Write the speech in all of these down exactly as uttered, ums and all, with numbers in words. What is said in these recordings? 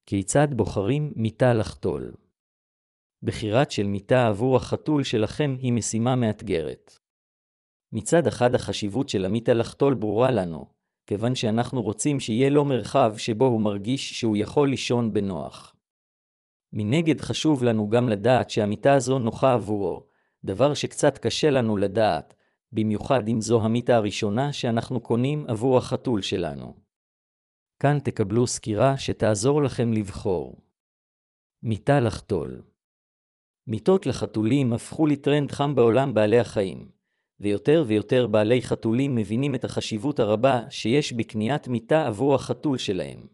כיצד בוחרים מיטה לחתול? בחירת של מיטה עבור החתול שלכם היא משימה מאתגרת. מצד אחד החשיבות של המיטה לחתול ברורה לנו, כיוון שאנחנו רוצים שיהיה לו מרחב שבו הוא מרגיש שהוא יכול לישון בנוח. מנגד חשוב לנו גם לדעת שהמיטה הזו נוחה עבורו, דבר שקצת קשה לנו לדעת, במיוחד אם זו המיטה הראשונה שאנחנו קונים עבור החתול שלנו. כאן תקבלו סקירה שתעזור לכם לבחור. מיטה לחתול. מיטות לחתולים הפכו לטרנד חם בעולם בעלי החיים, ויותר ויותר בעלי חתולים מבינים את החשיבות הרבה שיש בקניית מיטה עבור החתול שלהם.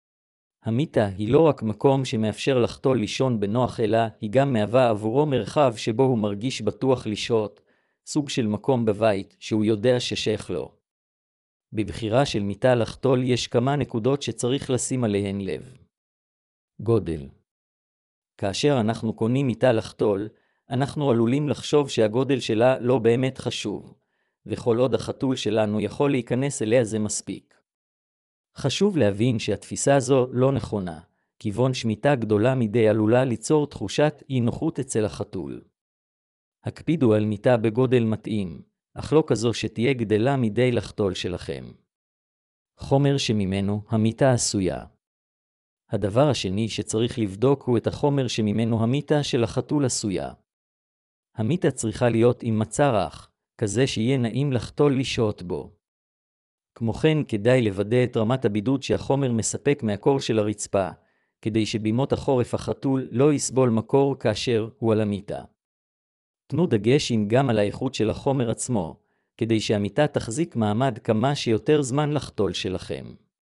המיטה היא לא רק מקום שמאפשר לחתול לישון בנוח, אלא היא גם מהווה עבורו מרחב שבו הוא מרגיש בטוח לשהות, סוג של מקום בבית שהוא יודע ששייך לו. בבחירה של מיטה לחתול יש כמה נקודות שצריך לשים עליהן לב. גודל. כאשר אנחנו קונים מיטה לחתול, אנחנו עלולים לחשוב שהגודל שלה לא באמת חשוב, וכל עוד החתול שלנו יכול להיכנס אליה זה מספיק. חשוב להבין שהתפיסה הזו לא נכונה, כיוון שמיטה גדולה מדי עלולה ליצור תחושת אי נוחות אצל החתול. הקפידו על מיטה בגודל מתאים, אך לא כזו שתהיה גדלה מדי לחתול שלכם. חומר שממנו המיטה עשויה. הדבר השני שצריך לבדוק הוא את החומר שממנו המיטה של החתול עשויה. המיטה צריכה להיות עם מצע רך, כזה שיהיה נעים לחתול לשהות בו. כמו כן כדאי לוודא את רמת הבידוד שהחומר מספק מהקור של הרצפה, כדי שבימות החורף החתול לא יסבול מקור כאשר הוא על המיטה. תנו דגש גם על האיכות של החומר עצמו, כדי שהמיטה תחזיק מעמד כמה שיותר זמן לחתול שלכם.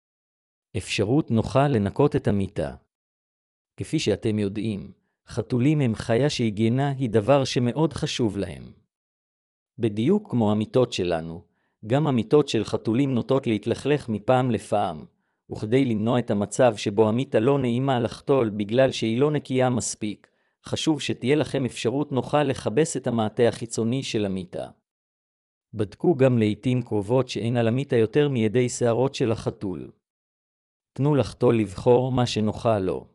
אפשרות נוחה לנקות את המיטה. כפי שאתם יודעים, חתולים הם חיה שהיגיינה היא דבר שמאוד חשוב להם. בדיוק כמו המיטות שלנו, גם המיטות של חתולים נוטות להתלכלך מפעם לפעם, וכדי למנוע את המצב שבו המיטה לא נעימה לחתול בגלל שהיא לא נקייה מספיק, חשוב שתהיה לכם אפשרות נוחה לחבס את המעטה החיצוני של המיטה. בדקו גם לעתים קרובות שאין על המיטה יותר מידי שערות של החתול. תנו לחתול לבחור מה שנוחה לו.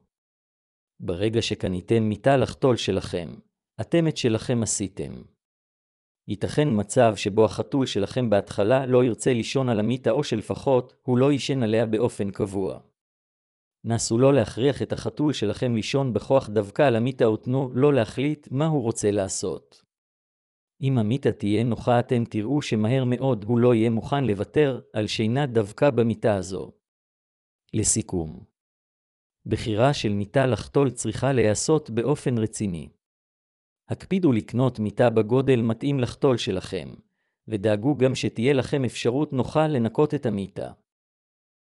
ברגע שקניתם מיטה לחתול שלכם, אתם את שלכם עשיתם. ייתכן מצב שבו החתול שלכם בהתחלה לא ירצה לישון על המיטה או שלפחות הוא לא יישן עליה באופן קבוע. נסו לא להכריח את החתול שלכם לישון בכוח דווקא על המיטה ותנו לא להחליט מה הוא רוצה לעשות. אם המיטה תהיה נוחה אתם תראו שמהר מאוד הוא לא יהיה מוכן לוותר על שינה דווקא במיטה הזו. לסיכום, בחירה של מיטה לחתול צריכה להיעשות באופן רציני. הקפידו לקנות מיטה בגודל מתאים לחתול שלכם, ודאגו גם שתהיה לכם אפשרות נוחה לנקות את המיטה.